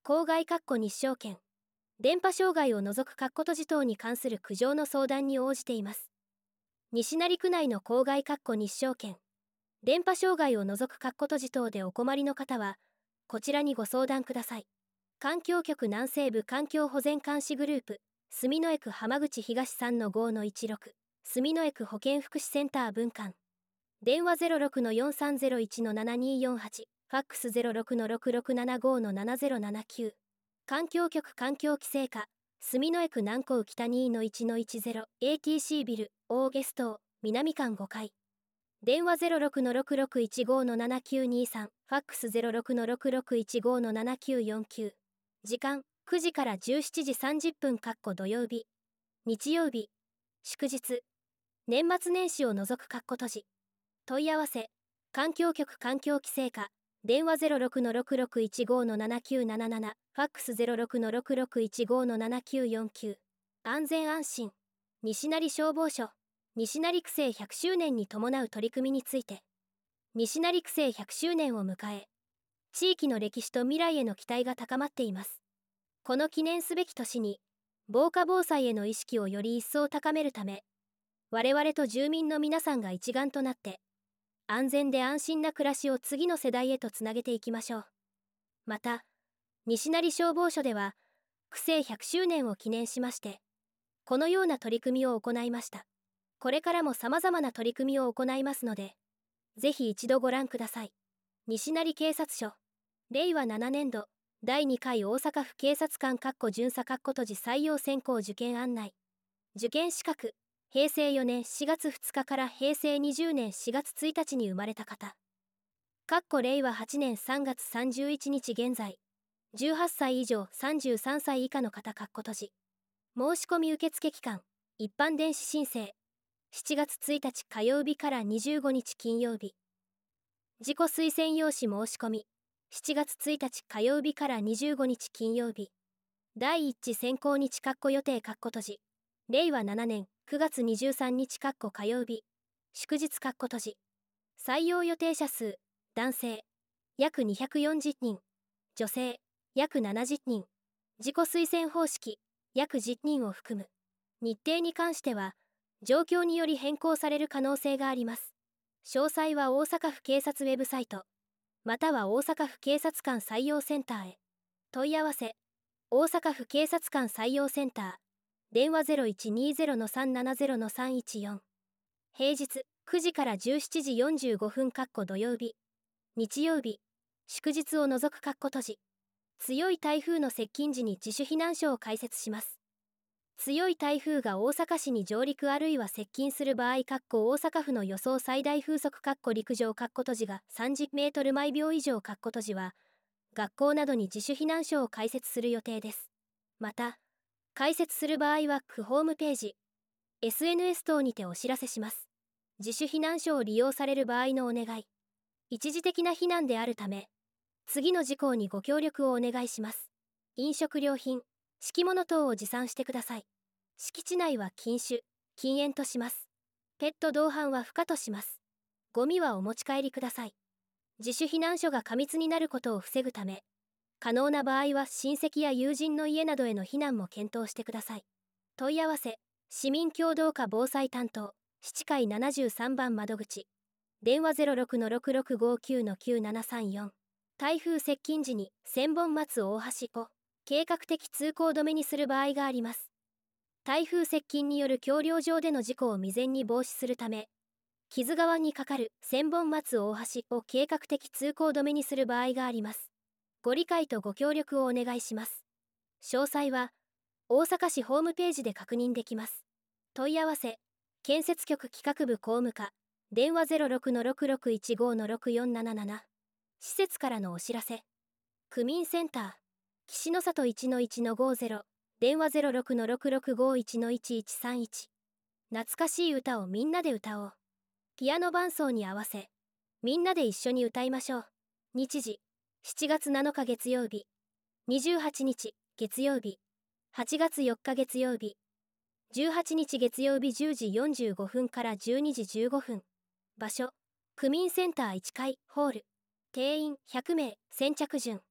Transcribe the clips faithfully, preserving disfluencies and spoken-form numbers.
公害（日照権）電波障害を除く（閉じ等に関する苦情の相談に応じています。西成区内の公害（日照権）電波障害を除く（閉じ等でお困りの方は、こちらにご相談ください。環境局南西部環境保全監視グループ、住之江区浜口東 さんのごのいちろく、住之江区保健福祉センター分館。電話 ゼロろくのよんさんゼロいちのななによんはち、ファックス ゼロろくのろくろくななごのななゼロななきゅう。環境局環境規制課、住之江区南港北 にのいちのいちゼロ、エーティーシー ビル、オーゲスト、南館ごかい。電話 ゼロろくのろくろくいちごのななきゅうにさん、ファックス ゼロろくのろくろくいちごのななきゅうよんきゅう。時間、くじからじゅうしちじさんじゅっぷん土曜日、日曜日、祝日、年末年始を除く閉じ。問い合わせ、環境局環境規制課、電話 ゼロろくのろくろくいちごのななきゅうなななな、ファックス ゼロろくのろくろくいちごのななきゅうよんきゅう。安全安心、西成消防署、西成区政ひゃくしゅうねんに伴う取り組みについて。西成区政ひゃくしゅうねんを迎え、地域の歴史と未来への期待が高まっています。この記念すべき年に、防火防災への意識をより一層高めるため、我々と住民の皆さんが一丸となって、安全で安心な暮らしを次の世代へとつなげていきましょう。また、西成消防署では、区政ひゃくしゅうねんを記念しまして、このような取り組みを行いました。これからも様々な取り組みを行いますので、ぜひ一度ご覧ください。西成警察署、れいわななねんど、だいにかい大阪府警察官巡査閉じ採用選考受験案内。受験資格、へいせいよねんしがつふつかからへいせいにじゅうねんしがつついたちに生まれた方。れいわはちねんさんがつさんじゅういちにち現在、じゅうはっさい以上さんじゅうさんさい以下の方閉じ。申し込み受付期間、一般電子申請。しちがつついたち火曜日からにじゅうごにち金曜日。自己推薦用紙申し込み。しちがつついたち火曜日からにじゅうごにち金曜日。第一次選考日予定閉じ。れいわななねんくがつにじゅうさんにち火曜日。祝日閉じ。採用予定者数、男性、約にひゃくよんじゅうにん。女性、約ななじゅうにん。自己推薦方式、約じゅうにんを含む。日程に関しては、状況により変更される可能性があります。詳細は大阪府警察ウェブサイト、または大阪府警察官採用センターへ。問い合わせ、大阪府警察官採用センター、電話 ゼロいちにゼロのさんななゼロのさんいちよん。平日くじからじゅうしちじよんじゅうごふん土曜日、日曜日、祝日を除く閉じ。強い台風の接近時に自主避難所を開設します。強い台風が大阪市に上陸あるいは接近する場合、大阪府の予想最大風速陸上閉じがさんじゅうメートル毎秒以上閉じは、学校などに自主避難所を開設する予定です。また、開設する場合は区ホームページ、エスエヌエス 等にてお知らせします。自主避難所を利用される場合のお願い。一時的な避難であるため、次の事項にご協力をお願いします。飲食料品、敷物等を持参してください。敷地内は禁酒、禁煙とします。ペット同伴は不可とします。ゴミはお持ち帰りください。自主避難所が過密になることを防ぐため、可能な場合は親戚や友人の家などへの避難も検討してください。問い合わせ、市民協同課防災担当、七階ななじゅうさんばん窓口。電話 ゼロろくのろくろくごきゅうのきゅうななさんよん。台風接近時に千本松大橋を計画的通行止めにする場合があります。台風接近による橋梁上での事故を未然に防止するため、木津川に架かる千本松大橋を計画的通行止めにする場合があります。ご理解とご協力をお願いします。詳細は、大阪市ホームページで確認できます。問い合わせ、建設局企画部公務課、電話 ゼロろくのろくろくいちごのろくよんなななな。施設からのお知らせ。区民センター、岸の里 いちのいちのごゼロ、電話 ゼロろくのろくろくごいちのいちいちさんいち。懐かしい歌をみんなで歌おう。ピアノ伴奏に合わせ、みんなで一緒に歌いましょう。日時、しちがつなのか月曜日、にじゅうはちにち月曜日、はちがつよっか月曜日、じゅうはちにち月曜日じゅうじよんじゅうごふんからじゅうにじじゅうごふん。場所、区民センターいっかいホール。定員ひゃくめい、先着順。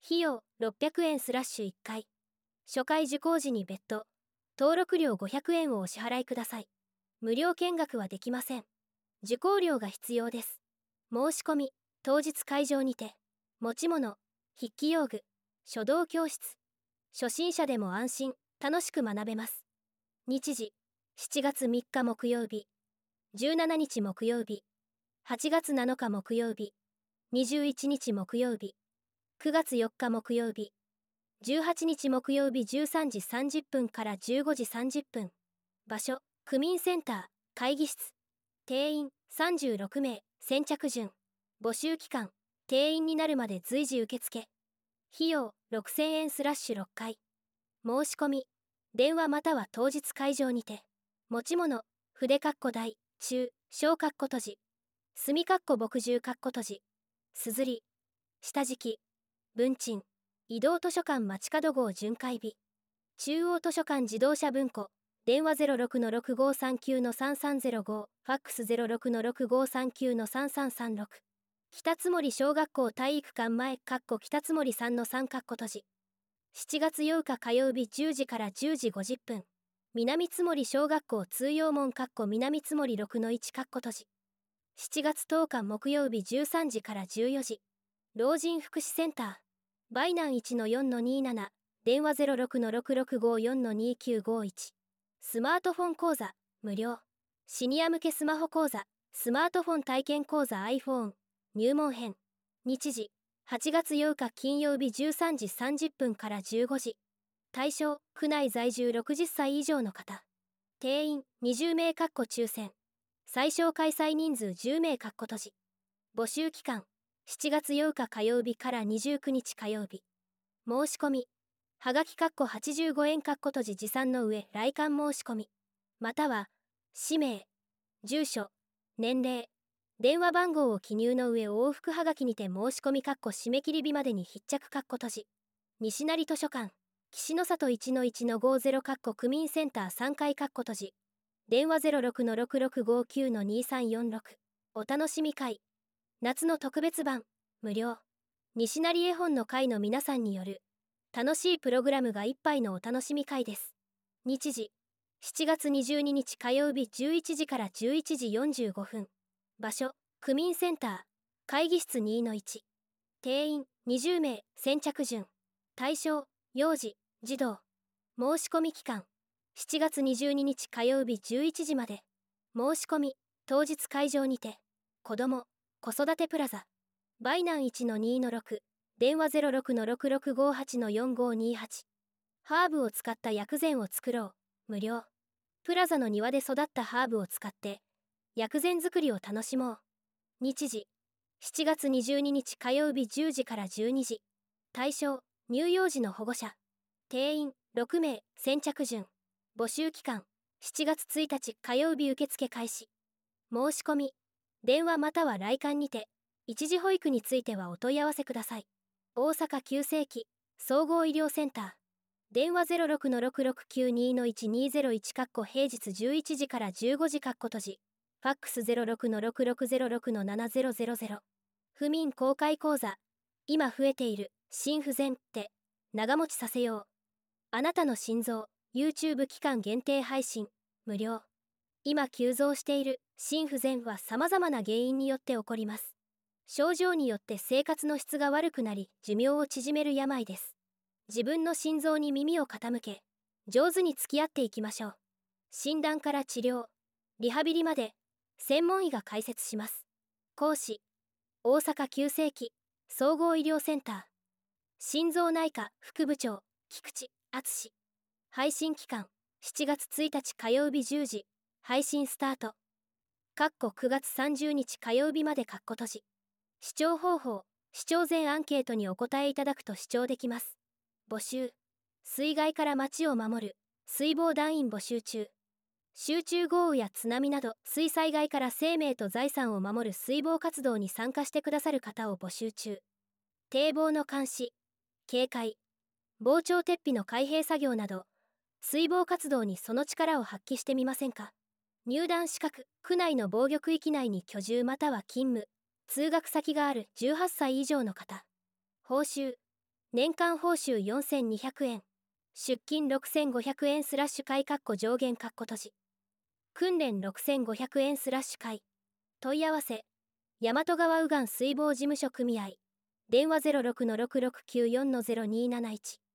費用ろっぴゃくえんスラッシュいっかい。初回受講時に別途登録料ごひゃくえんをお支払いください。無料見学はできません。受講料が必要です。申し込み当日会場にて持ち物、筆記用具、書道教室。初心者でも安心楽しく学べます。日時しちがつみっか木曜日、じゅうしちにち木曜日、はちがつなのか木曜日、にじゅういちにち木曜日、くがつよっか木曜日、じゅうはちにち木曜日じゅうさんじさんじゅっぷんからじゅうごじさんじゅっぷん。場所区民センター会議室。定員さんじゅうろくめい。先着順。募集期間定員になるまで随時受付。費用ろくせんえんスラッシュろっかい。申し込み電話または当日会場にて持ち物筆かっこ大中小かっこ閉じ墨かっこ墨汁かっこ閉じすずり下敷き文鎮移動図書館街角号巡回日中央図書館自動車文庫電話 ゼロろくのろくごさんきゅうのさんさんゼロご ファックス ゼロろくのろくごさんきゅうのさんさんさんろく。北津森小学校体育館前かっこ北津森さんのさんかっこ閉じしちがつようか火曜日じゅうじからじゅうじごじゅっぷん。南津森小学校通用門かっこ南津森ろくのいちかっこ閉じしちがつとおか木曜日じゅうさんじからじゅうよじ。老人福祉センターバイナン いちのよんのになな 電話 ゼロろくのろくろくごよんのにきゅうごいち。スマートフォン講座無料シニア向けスマホ講座スマートフォン体験講座 iPhone 入門編。日時はちがつようか金曜日じゅうさんじさんじゅっぷんからじゅうごじ。対象区内在住ろくじゅっさい以上の方。定員にじゅうめいかっこ抽選。最小開催人数じゅうめいかっこ閉じ募集期間しちがつようか火曜日からにじゅうくにち火曜日。申し込みはがきかっこはちじゅうごえんかっこ閉じ持参の上来館申し込みまたは氏名住所年齢電話番号を記入の上往復はがきにて申し込みかっこ締め切り日までに必着かっこ閉じ西成図書館岸の里 いちのいちのごじゅうかっこ区民センターさんかいかっこ閉じ電話 ゼロろくのろくろくごきゅうのにさんよんろく。お楽しみ会夏の特別版無料西成絵本の会の皆さんによる楽しいプログラムが一杯のお楽しみ会です。日時しちがつにじゅうににち火曜日じゅういちじからじゅういちじよんじゅうごふん。場所区民センター会議室 にのいち。定員にじゅうめい。先着順。対象幼児児童。申し込み期間しちがつにじゅうににち火曜日じゅういちじまで。申し込み当日会場にて子ども子育てプラザバイナン いちのにのろく 電話 ゼロろくのろくろくごはちのよんごにはち。ハーブを使った薬膳を作ろう無料プラザの庭で育ったハーブを使って薬膳作りを楽しもう。日時しちがつにじゅうににち火曜日じゅうじからじゅうにじ。対象乳幼児の保護者。定員ろくめい。先着順。募集期間しちがつついたち火曜日受付開始。申し込み電話または来館にて一時保育についてはお問い合わせください。大阪急性期総合医療センター電話 ゼロろくのろくろくきゅうにのいちにゼロいちかっこ平日じゅういちじからじゅうごじかっこ閉じファックス ゼロろくのろくろくゼロろくのななゼロゼロゼロ。不眠公開講座今増えている心不全って長持ちさせよう。あなたの心臓 YouTube 期間限定配信無料。今急増している心不全は様々な原因によって起こります。症状によって生活の質が悪くなり寿命を縮める病です。自分の心臓に耳を傾け上手に付き合っていきましょう。診断から治療リハビリまで専門医が解説します。講師大阪急性期総合医療センター心臓内科副部長菊池敦。配信期間しちがつついたち火曜日じゅうじ。配信スタート。かっこくがつさんじゅうにち火曜日までかっこ閉じ。視聴方法視聴前アンケートにお答えいただくと視聴できます。募集水害から町を守る水防団員募集中。集中豪雨や津波など水災害から生命と財産を守る水防活動に参加してくださる方を募集中。堤防の監視警戒防潮鉄皮の開閉作業など水防活動にその力を発揮してみませんか。入団資格区内の防御区域内に居住または勤務通学先があるじゅうはっさい以上の方。報酬年間報酬よんせんにひゃくえん、出勤ろくせんごひゃくえんスラッシュ会上限括弧閉じ、訓練ろくせんごひゃくえんスラッシュ会、問い合わせ大和川右岸水防事務所組合、電話 ゼロろくのろくろくきゅうよんのゼロにーなないち。